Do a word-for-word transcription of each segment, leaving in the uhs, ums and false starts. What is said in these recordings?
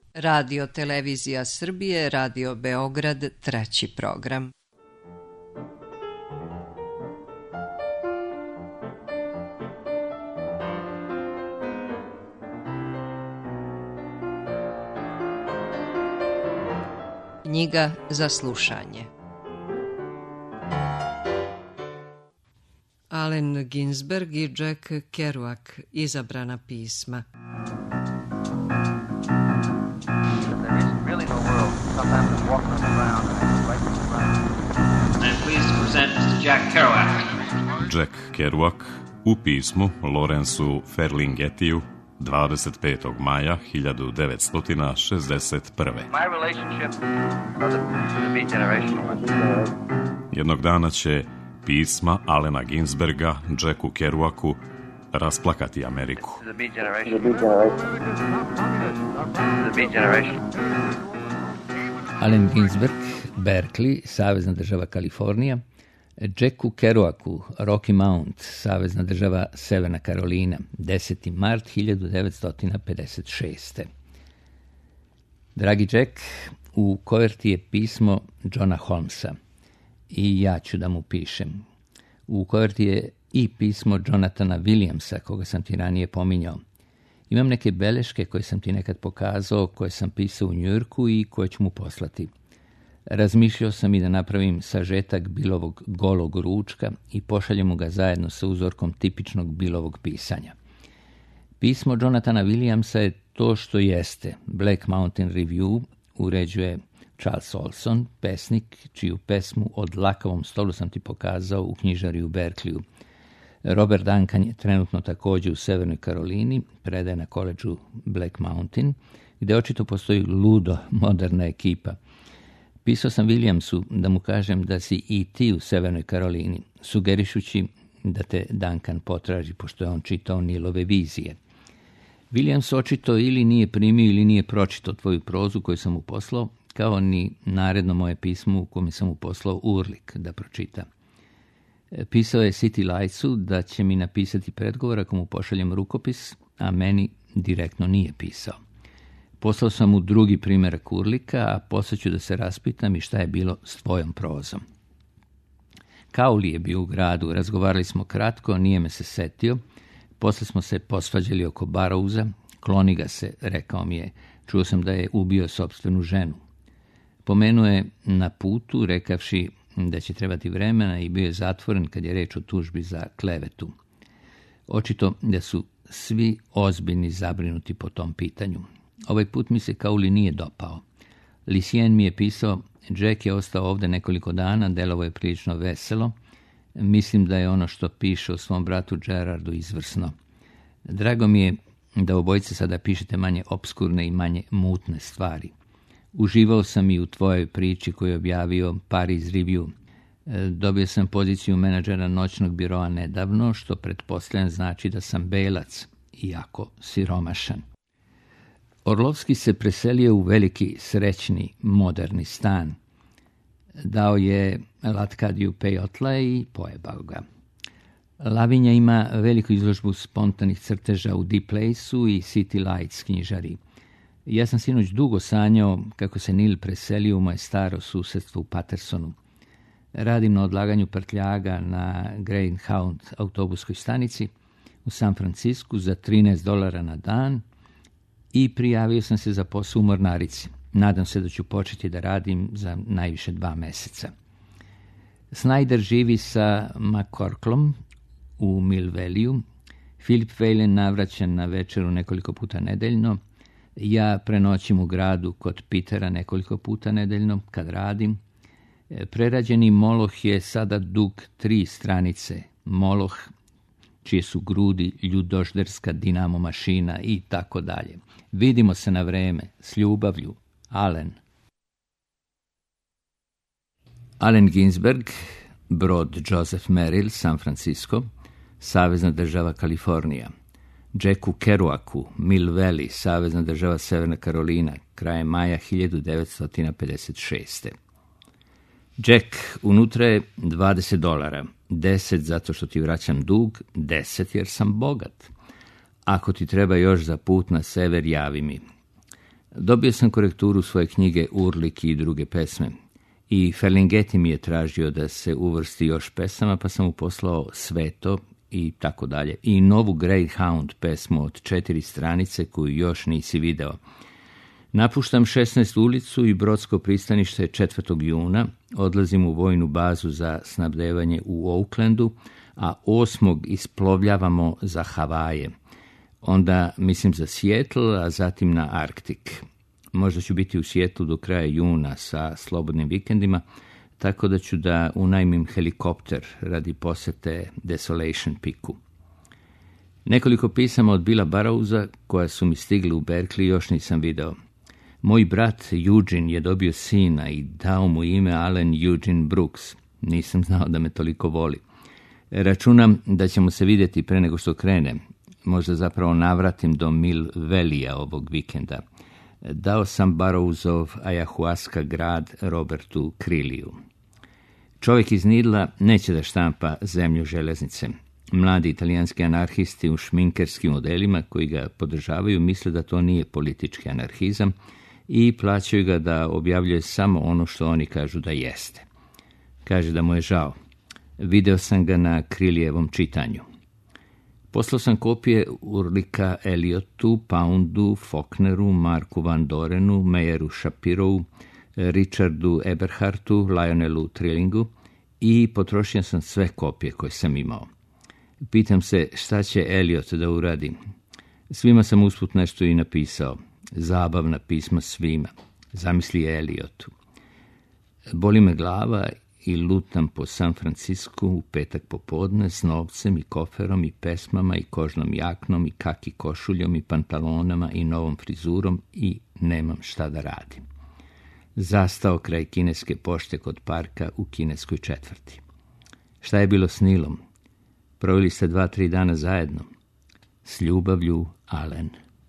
Radio Televizija Srbije, Radio Beograd, treći program. Knjiga za slušanje. Allen Ginsberg i Jack Kerouac, izabrana pisma. Jack Kerouac u pismu Lawrenceu Ferlinghettiju dvadeset petog maja hiljadu devetsto šezdeset prve. Jednog dana će pisma Allena Ginsberga Jacku Kerouacu rasplakati Ameriku. Allen Ginsberg, Berkeley, Savezna država Kalifornija, Jacku Kerouacu, Rocky Mount, Savezna država Severna Karolina, deseti mart hiljadu devetsto pedeset šeste. Dragi Jack, u koverti je pismo Johna Holmesa i ja ću da mu pišem. U koverti je i pismo Jonathana Williamsa, koga sam ti ranije pominjao. Imam neke beleške koje sam ti nekad pokazao, koje sam pisao u Njujorku i koje ću mu poslati. Razmišljao sam i da napravim sažetak Billovog golog ručka i pošaljem mu ga zajedno sa uzorkom tipičnog Billovog pisanja. Pismo Jonathana Williamsa je to što jeste. Black Mountain Review uređuje Charles Olson, pesnik, čiju pesmu Od lakavom stolu sam ti pokazao u knjižari u Berkeleyu. Robert Duncan je trenutno također u Severnoj Karolini, predaje na koledžu Black Mountain, gdje očito postoji ludo moderna ekipa. Pisao sam Williamsu da mu kažem da si i ti u Severnoj Karolini, sugerišući da te Duncan potraži, pošto je on čitao Nilove vizije. Williams očito ili nije primio ili nije pročitao tvoju prozu koju sam mu poslao, kao ni naredno moje pismo u kome sam mu poslao urlik da pročita. Pisao je City Lightsu da će mi napisati predgovor ako mu pošaljem rukopis, a meni direktno nije pisao. Poslao sam mu drugi primjerak urlika, a poslije ću da se raspitam i šta je bilo s tvojom prozom. Kauli je bio u gradu, razgovarali smo kratko, nije me se setio, poslije smo se posvađali oko Barrowsa, kloni ga se, rekao mi je, čuo sam da je ubio sopstvenu ženu. Pomenuo je na putu, rekavši da će trebati vremena i bio je zatvoren kad je reč o tužbi za klevetu. Očito da su svi ozbiljni zabrinuti po tom pitanju. Ovaj put mi se Kauli nije dopao. Lucien mi je pisao, Jack je ostao ovdje nekoliko dana, delovo je prilično veselo. Mislim da je ono što piše o svom bratu Gerardu izvrsno. Drago mi je da obojice sada pišete manje obskurne i manje mutne stvari. Uživao sam i u tvojoj priči koju je objavio Paris Review. Dobio sam poziciju menadžera noćnog biroa nedavno, što pretpostavljam znači da sam belac, iako siromašan. Orlovski se preselio u veliki, srećni, moderni stan. Dao je Latkadiju pejotla i pojebao ga. Lavinja ima veliku izložbu spontanih crteža u Deep Place-u i City Lights knjižari. Ja sam sinoć dugo sanjao kako se Nil preselio u moje staro susjedstvo u Patersonu. Radim na odlaganju prtljaga na Greyhound autobuskoj stanici u San Francisku za trinaest dolara na dan i prijavio sam se za posao u mornarici. Nadam se da ću početi da radim za najviše dva meseca. Snyder živi sa McCorklom u Mill Valleyu. Philip Phelan navraćan na večeru nekoliko puta nedeljno. Ja prenoćim u gradu kod Petera nekoliko puta nedeljno kad radim. Prerađeni Moloh je sada dug tri stranice. Moloh, čije su grudi ljudožderska dinamo mašina i tako dalje. Vidimo se na vreme. S ljubavlju. Allen. Allen Ginsberg, brod Joseph Merrill, San Francisco, Savezna država Kalifornija. Jacku Kerouacu, Mill Valley, Savezna država Severna Karolina, krajem maja hiljadu devetsto pedeset šeste. Jack, unutra je dvadeset dolara, deset zato što ti vraćam dug, deset jer sam bogat. Ako ti treba još za put na sever, javi mi. Dobio sam korekturu svoje knjige Urlik i druge pesme. I Ferlinghetti mi je tražio da se uvrsti još pesama, pa sam mu poslao Sveto i tako dalje. I novu Greyhound pesmu od četiri stranice koju još nisi video. Napuštam šesnaestu ulicu i brodsko pristanište četvrtog juna, odlazim u vojnu bazu za snabdevanje u Oaklandu, a osmog isplovljavamo za Havaje. Onda mislim za Seattle, a zatim na Arktik. Možda ću biti u Seattlu do kraja juna sa slobodnim vikendima, tako da ću da unajmim helikopter radi posete Desolation Peaku. Nekoliko pisama od Billa Burroughsa koja su mi stigli u Berkeley još nisam video. Moj brat Eugene je dobio sina i dao mu ime Allen Eugene Brooks. Nisam znao da me toliko voli. Računam da ćemo se vidjeti pre nego što krene. Možda zapravo navratim do Mill Valley-a ovog vikenda. Dao sam Burroughsov Ayahuasca grad Robertu Kriliju. Čovjek iz Nidla neće da štampa Zemlju železnice. Mladi italijanski anarhisti u šminkerskim modelima koji ga podržavaju misle da to nije politički anarhizam i plaćaju ga da objavljuje samo ono što oni kažu da jeste. Kaže da mu je žao. Video sam ga na Krilijevom čitanju. Poslao sam kopije Urlika Eliotu, Poundu, Faulkneru, Marku Van Dorenu, Meyeru Shapirovu, Richardu Eberhartu, Lionelu Trillingu i potrošio sam sve kopije koje sam imao. Pitam se šta će Eliot da uradi. Svima sam usput nešto i napisao. Zabavna pisma svima. Zamisli Eliotu. Boli me glava i lutam po San Francisku u petak popodne s novcem i koferom i pesmama i kožnom jaknom i kaki košuljom i pantalonama i novom frizurom i nemam šta da radim. Zastao kraj kineske pošte kod parka u kineskoj četvrti. Šta je bilo s Nilom? Proveli ste dva, tri dana zajedno. S ljubavlju, Allen.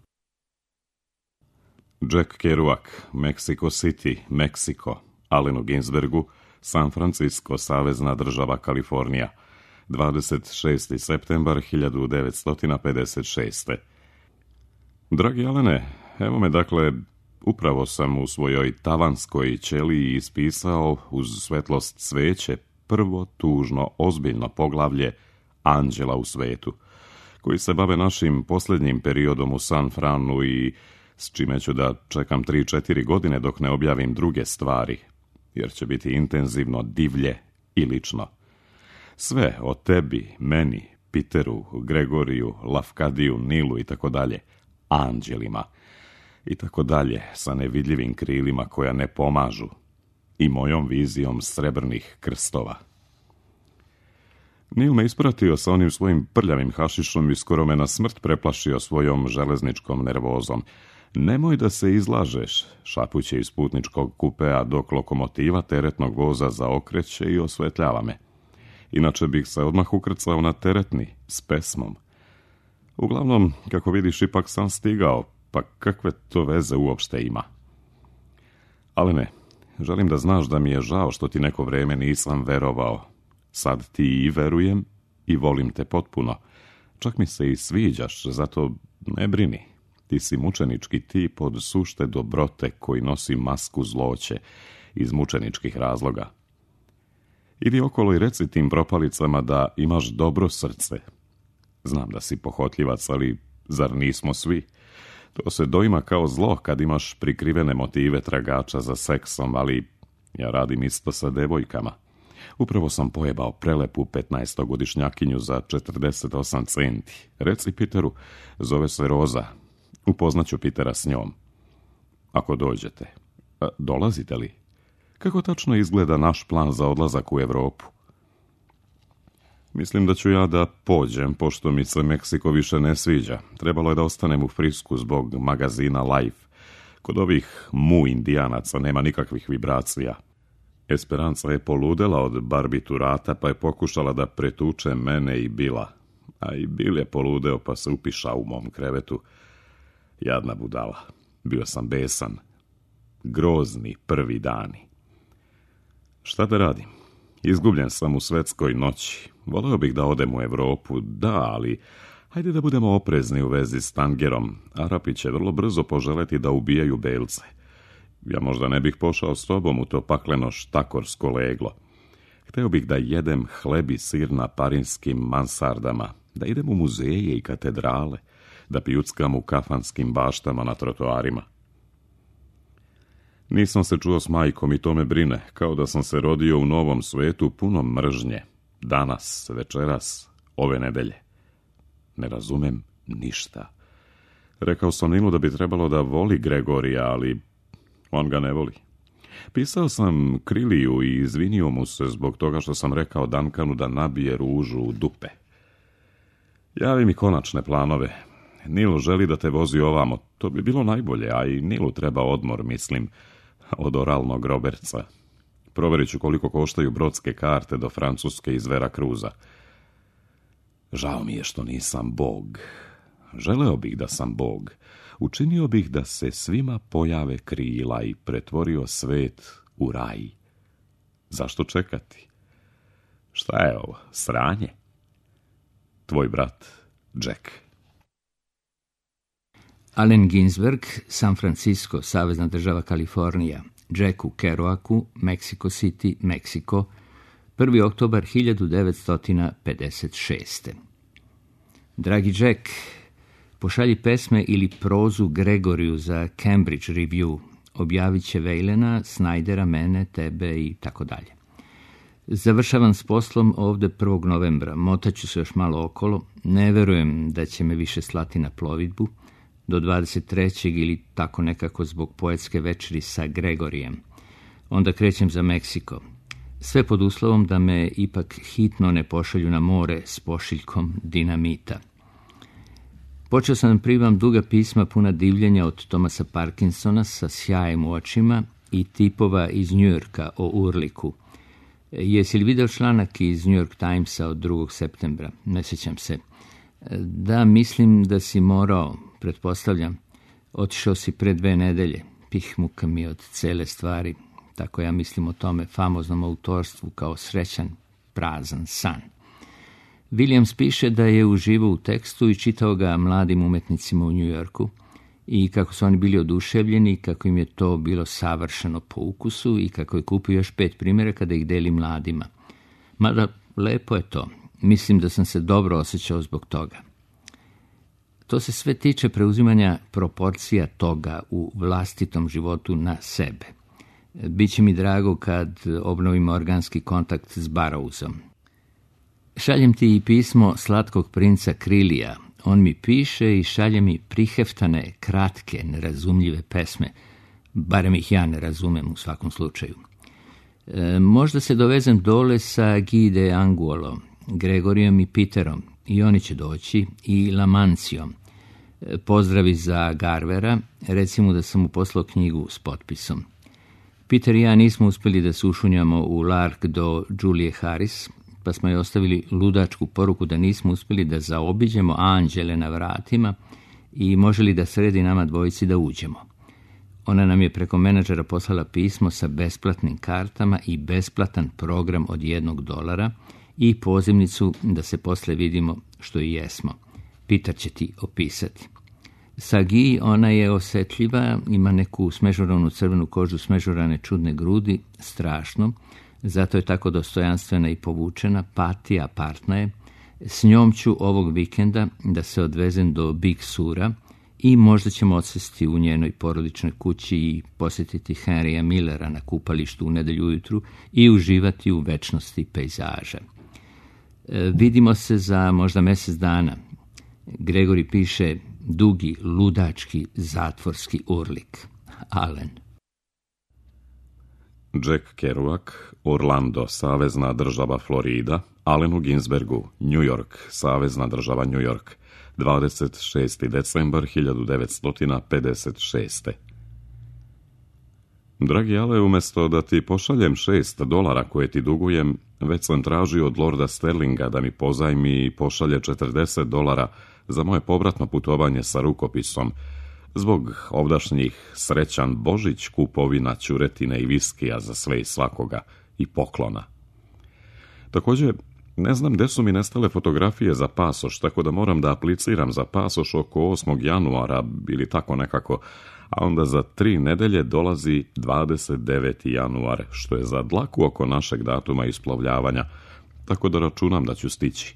Jack Kerouac, Mexico City, Meksiko, Allenu Ginsbergu, San Francisco, Savezna država Kalifornija, dvadeset šesti septembar hiljadu devetsto pedeset šeste. Dragi Alene, evo me dakle, upravo sam u svojoj tavanskoj ćeliji ispisao uz svetlost sveće prvo tužno, ozbiljno poglavlje Anđela u svetu, koji se bave našim posljednjim periodom u San Franu i s čime ću da čekam tri četiri godine dok ne objavim druge stvari, jer će biti intenzivno, divlje i lično. Sve o tebi, meni, Peteru, Gregoriju, Lafkadiju, Nilu i tako dalje, anđelima i tako dalje, sa nevidljivim krilima koja ne pomažu i mojom vizijom srebrnih krstova. Nil me ispratio sa onim svojim prljavim hašišom i skoro me na smrt preplašio svojom železničkom nervozom. Nemoj da se izlažeš, šapuće iz putničkog kupea dok lokomotiva teretnog voza zaokreće i osvetljava me. Inače bih se odmah ukrcao na teretni, s pesmom. Uglavnom, kako vidiš, ipak sam stigao, pa kakve to veze uopšte ima? Ali ne, želim da znaš da mi je žao što ti neko vreme nisam verovao. Sad ti i verujem i volim te potpuno. Čak mi se i sviđaš, zato ne brini. Ti si mučenički tip od sušte dobrote koji nosi masku zloće iz mučeničkih razloga. Idi okolo i reci tim propalicama da imaš dobro srce. Znam da si pohotljivac, ali zar nismo svi? To se doima kao zlo kad imaš prikrivene motive tragača za seksom, ali ja radim isto sa devojkama. Upravo sam pojebao prelepu petnaestogodišnjakinju za četrdeset osam centi. Reci Peteru, zove se Roza. Upoznaću Petera s njom. Ako dođete. A, dolazite li? Kako tačno izgleda naš plan za odlazak u Evropu? Mislim da ću ja da pođem, pošto mi se Meksiko više ne sviđa. Trebalo je da ostanem u Frisku zbog magazina Life. Kod ovih mu indijanaca nema nikakvih vibracija. Esperanca je poludela od barbiturata, pa je pokušala da pretuče mene i Bila. A i Bil je poludeo, pa se upišao u mom krevetu. Jadna budala. Bio sam besan. Grozni prvi dani. Šta da radim? Izgubljen sam u svetskoj noći. Voleo bih da odem u Evropu, da, ali Hajde da budemo oprezni u vezi s Tangerom. Arapi će vrlo brzo poželeti da ubijaju belce. Ja možda ne bih pošao s tobom u to pakleno štakorsko leglo. Hteo bih da jedem hleb i sir na parinskim mansardama, da idem u muzeje i katedrale, da pijuckam u kafanskim baštama na trotoarima. Nisam se čuo s majkom i to me brine, kao da sam se rodio u novom svetu punom mržnje. Danas, večeras, ove nedelje. Ne razumem ništa. Rekao sam Nilu da bi trebalo da voli Gregorija, ali on ga ne voli. Pisao sam Kriliju i izvinio mu se zbog toga što sam rekao Dankanu da nabije ružu u dupe. Javi mi konačne planove. Nilu želi da te vozi ovamo. To bi bilo najbolje, a i Nilu treba odmor, mislim, od oralnog Robertsa. Proverit ću koliko koštaju brodske karte do Francuske iz Vera Cruza. Žao mi je što nisam Bog. Želeo bih da sam Bog. Učinio bih da se svima pojave krila i pretvorio svet u raj. Zašto čekati? Šta je ovo? Sranje? Tvoj brat, Jack. Allen Ginsberg, San Francisco, Savezna država Kalifornija, Jacku Kerouacu, Mexico City, Meksiko, prvi oktobar hiljadu devetsto pedeset šeste. Dragi Jack, pošalji pesme ili prozu Gregoriju za Cambridge Review. Objavit će Vejlena, Snydera, mene, tebe i tako dalje. Završavam s poslom ovde prvog novembra. Motaću se još malo okolo. Ne verujem da će me više slati na plovidbu. Do dvadeset trećeg ili tako nekako zbog poetske večeri sa Gregorijem. Onda krećem za Meksiko. Sve pod uslovom da me ipak hitno ne pošalju na more s pošiljkom dinamita. Počeo sam da primam duga pisma puna divljenja od Thomasa Parkinsona sa sjajem u očima i tipova iz Njujorka o urliku. Jesi li video članak iz New York Timesa od drugog septembra? Ne sjećam se. Da, mislim da si morao, pretpostavljam. Otišao si pre dve nedelje. Pih muka mi od cele stvari. Tako ja mislim o tome famoznom autorstvu kao srećan, prazan san. Williams piše da je uživao u tekstu i čitao ga mladim umetnicima u New Yorku i kako su oni bili oduševljeni, kako im je to bilo savršeno po ukusu i kako je kupio još pet primjeraka da ih deli mladima. Mada lepo je to. Mislim da sam se dobro osjećao zbog toga. To se sve tiče preuzimanja proporcija toga u vlastitom životu na sebe. Biće mi drago kad obnovimo organski kontakt s Barrowsom. Šaljem ti i pismo slatkog princa Krilija. On mi piše i šalje mi priheftane, kratke, nerazumljive pesme. Barem ih ja ne razumem u svakom slučaju. E, možda se dovezem dole sa Guy de Angulo, Gregorijom i Peterom. I oni će doći, i Lamancijom. E, pozdravi za Garvera, recimo da sam mu poslao knjigu s potpisom. Peter i ja nismo uspjeli da se ušunjamo u Lark do Julie Harris, pa smo joj ostavili ludačku poruku da nismo uspjeli da zaobiđemo anđele na vratima i može li da sredi nama dvojici da uđemo. Ona nam je preko menadžera poslala pismo sa besplatnim kartama i besplatan program od jednog dolara i pozivnicu da se posle vidimo što i jesmo. Peter će ti opisati. Sa Guy ona je osjetljiva, ima neku smežuranu crvenu kožu, smežurane čudne grudi, strašno, zato je tako dostojanstvena i povučena, pati, apartna je. S njom ću ovog vikenda da se odvezem do Big Sura i možda ćemo odsesti u njenoj porodičnoj kući i posjetiti Henrya Millera na kupalištu u nedelju ujutru i uživati u večnosti pejzaža. E, vidimo se za možda mjesec dana. Gregori piše dugi, ludački, zatvorski urlik. Allen. Jack Kerouac, Orlando, Savezna država Florida, Allenu Ginsbergu, New York, Savezna država New York, dvadeset šesti decembar hiljadu devetsto pedeset šeste. Dragi Ale, umjesto da ti pošaljem šest dolara koje ti dugujem, već sam tražio od Lorda Sterlinga da mi pozajmi i pošalje četrdeset dolara za moje povratno putovanje sa rukopisom, zbog ovdašnjih srećan Božić, kupovina ćuretine i viskija za sve i svakoga i poklona. Također, Ne znam gde su mi nestale fotografije za pasoš, tako da moram da apliciram za pasoš oko osmog januara ili tako nekako, a onda za tri nedelje dolazi dvadeset deveti januar, što je za dlaku oko našeg datuma isplovljavanja, tako da računam da ću stići.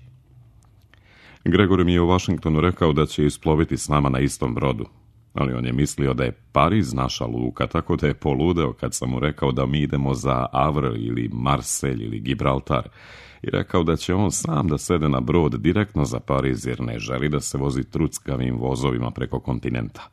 Gregor mi je u Vašingtonu rekao da će isploviti s nama na istom brodu, ali on je mislio da je Pariz naša luka, tako da je poludeo kad sam mu rekao da mi idemo za Havre ili Marselj ili Gibraltar i rekao da će on sam da sede na brod direktno za Pariz jer ne želi da se vozi truckavim vozovima preko kontinenta.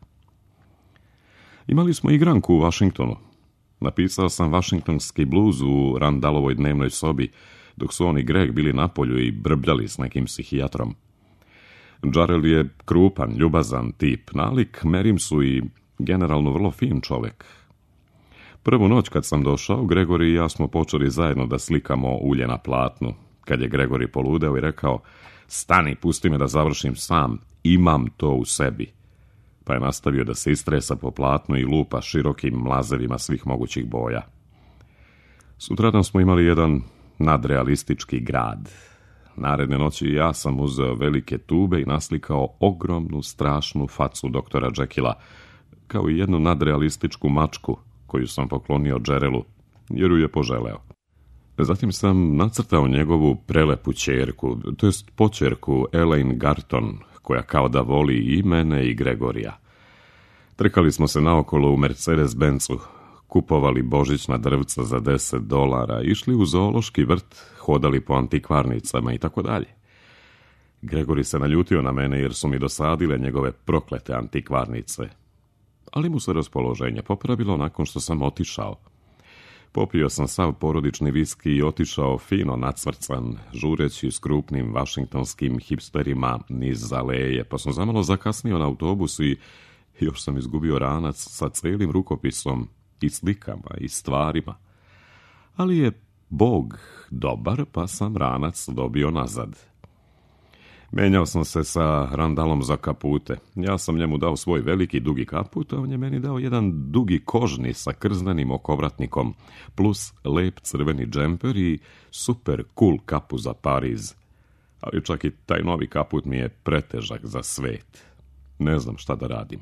Imali smo igranku u Vašingtonu. Napisao sam Vašingtonski bluz u Randalovoj dnevnoj sobi, dok su on i Greg bili na polju i brbljali s nekim psihijatrom. Jarrell je krupan, ljubazan tip, nalik Merimsu i generalno vrlo fin čovek. Prvu noć kad sam došao, Gregori i ja smo počeli zajedno da slikamo ulje na platnu, kad je Gregori poludeo i rekao: "Stani, pusti me da završim sam, imam to u sebi." Pa je nastavio da se istresa po platnu i lupa širokim mlazevima svih mogućih boja. Sutradan smo imali jedan nadrealistički grad. Naredne noći ja sam uzeo velike tube i naslikao ogromnu, strašnu facu doktora Jekylla, kao i jednu nadrealističku mačku koju sam poklonio Jarrellu, jer ju je poželeo. Zatim sam nacrtao njegovu prelepu ćerku, to jest počerku Elaine Garton, koja kao da voli i mene i Gregorija. Trkali smo se naokolo u Mercedes-Benzu, kupovali božićna drvca za deset dolara, išli u zoološki vrt, hodali po antikvarnicama i tako dalje. Gregori se naljutio na mene jer su mi dosadile njegove proklete antikvarnice, ali mu se raspoloženje popravilo nakon što sam otišao. Popio sam sav porodični viski i otišao fino nacvrcan, žureći s krupnim vašingtonskim hipsterima niz aleje, pa sam zamalo zakasnio na autobus i još sam izgubio ranac sa celim rukopisom i slikama i stvarima. Ali je Bog dobar, pa sam ranac dobio nazad. Menjao sam se sa Randalom za kapute. Ja sam njemu dao svoj veliki dugi kaput, a on je meni dao jedan dugi kožni sa krznenim okovratnikom, plus lep crveni džemper i super cool kapu za Pariz. Ali čak i taj novi kaput mi je pretežak za svet. Ne znam šta da radim.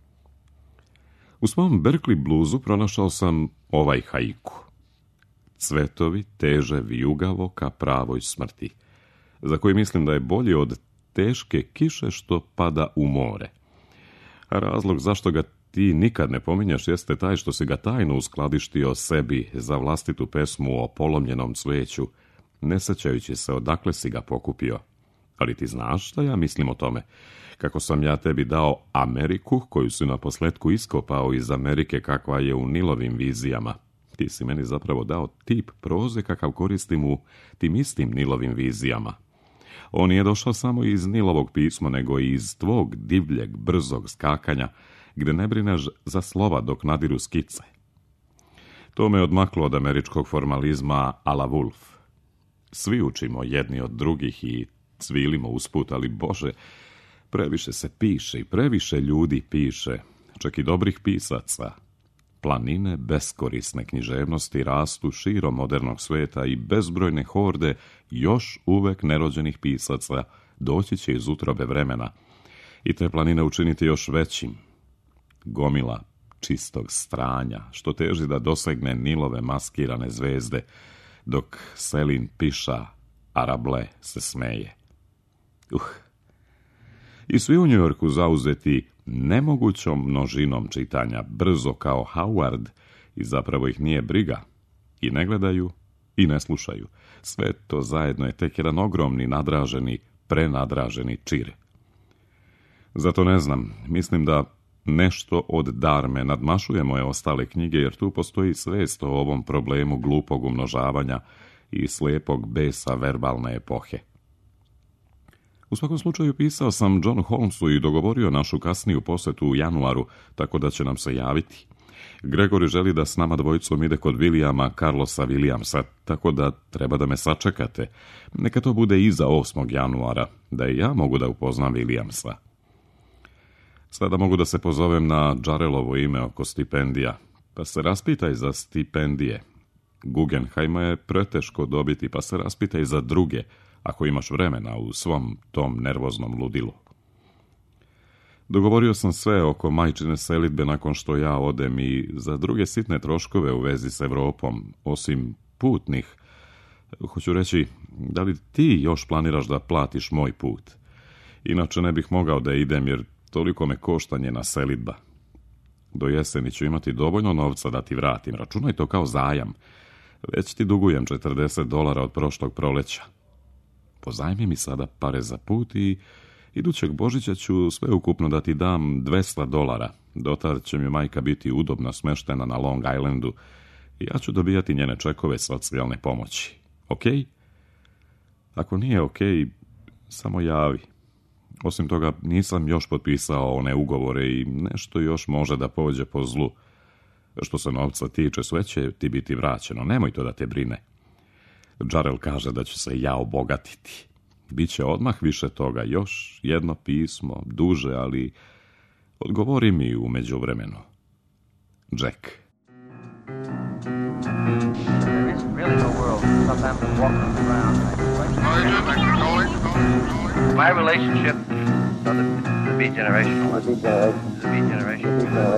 U svom Berkeley bluzu pronašao sam ovaj haiku. Cvetovi teže vijugavo ka pravoj smrti, za koji mislim da je bolji od teške kiše što pada u more. A razlog zašto ga ti nikad ne pominjaš jeste taj što si ga tajno uskladištio sebi za vlastitu pesmu o polomljenom cveću, ne sećajući se odakle si ga pokupio. Ali ti znaš šta ja mislim o tome, kako sam ja tebi dao Ameriku, koju si na posletku iskopao iz Amerike kakva je u Nilovim vizijama. Ti si meni zapravo dao tip proze kakav koristim u tim istim Nilovim vizijama. On nije došao samo iz Nilovog pisma, nego i iz tvog divljeg, brzog skakanja, gde ne brineš za slova dok nadiru skice. To me odmaklo od američkog formalizma a la Wolf. Svi učimo jedni od drugih i cvilimo usput, ali Bože, previše se piše i previše ljudi piše, čak i dobrih pisaca. Planine beskorisne književnosti rastu širom modernog sveta i bezbrojne horde još uvek nerođenih pisaca doći će iz utrobe vremena i te planine učiniti još većim. Gomila čistog stranja, što teži da dosegne Nilove maskirane zvezde, dok Selin piša, a Rabelais se smeje. Uh! I svi u Njujorku zauzeti nemogućom množinom čitanja, brzo kao Howard, i zapravo ih nije briga. I ne gledaju, i ne slušaju. Sve to zajedno je tek jedan ogromni, nadraženi, prenadraženi čir. Zato ne znam, mislim da nešto od Darme nadmašuje moje ostale knjige, jer tu postoji svest o ovom problemu glupog umnožavanja i slijepog besa verbalne epohe. U svakom slučaju pisao sam Johnu Holmesu i dogovorio našu kasniju posetu u januaru, tako da će nam se javiti. Gregori želi da s nama dvojicom ide kod Williama Carlosa Williamsa, tako da treba da me sačekate. Neka to bude iza osmog januara, da i ja mogu da upoznam Williamsa. Sada mogu da se pozovem na Jarrellovo ime oko stipendija, pa se raspitaj za stipendije. Guggenheima je preteško dobiti, pa se raspitaj za druge, ako imaš vremena u svom tom nervoznom ludilu. Dogovorio sam sve oko majčine selidbe nakon što ja odem i za druge sitne troškove u vezi s Evropom, osim putnih. Hoću reći, da li ti još planiraš da platiš moj put? Inače ne bih mogao da idem jer toliko me košta njena selidba. Do jeseni ću imati dovoljno novca da ti vratim, računaj to kao zajam. Već ti dugujem četrdeset dolara od prošlog proleća. Pozajmi mi sada pare za put i idućeg Božića ću sve ukupno da ti dam dvesta dolara. Dotad će mi majka biti udobno smeštena na Long Islandu i ja ću dobijati njene čekove socijalne pomoći. Ok? Ako nije ok, samo javi. Osim toga, nisam još potpisao one ugovore i nešto još može da pođe po zlu. Što se novca tiče, sve će ti biti vraćeno. Nemoj to da te brine. Jarrell kaže da ću se ja obogatiti. Biće odmah više toga, još jedno pismo, duže, ali odgovori mi u međuvremenu. Jack. My relationship, so the, the be generational. The be generational.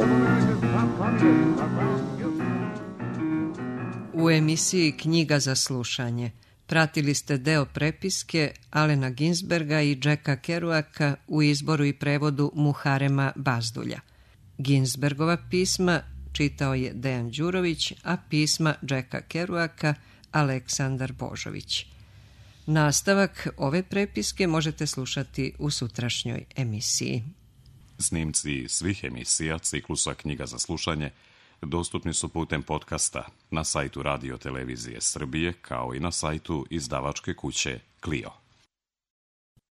U emisiji Knjiga za slušanje pratili ste deo prepiske Alena Ginsberga i Jacka Kerouaka u izboru i prevodu Muharema Bazdulja. Ginsbergova pisma čitao je Dejan Đurović, a pisma Jacka Kerouaka Aleksandar Božović. Nastavak ove prepiske možete slušati u sutrašnjoj emisiji. Snimci svih emisija ciklusa Knjiga za slušanje dostupni su putem podcasta na sajtu Radio Televizije Srbije kao i na sajtu izdavačke kuće Clio.